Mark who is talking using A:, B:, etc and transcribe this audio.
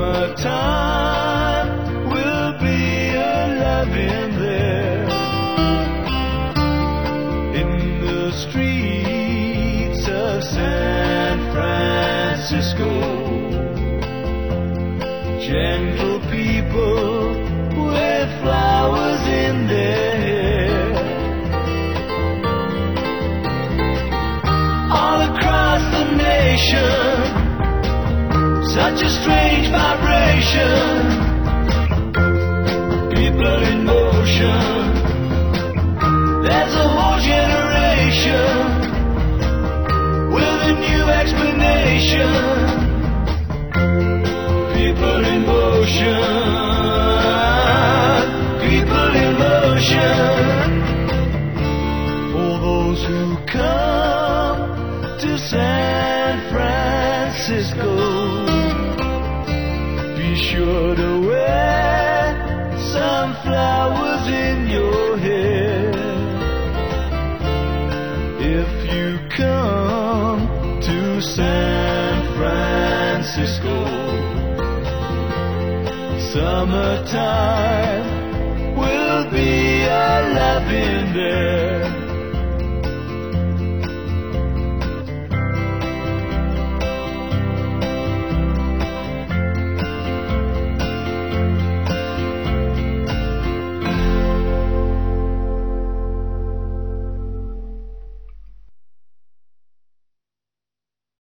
A: Summertime will be a-loving there in the streets of San Francisco. Gentle people with flowers in their hair. All across the nation, such a strange vibration. People in motion. There's a whole generation with a new explanation. People in motion. People in motion. For those who come to San Francisco, be sure to wear some flowers in your hair. If you come to San Francisco, summertime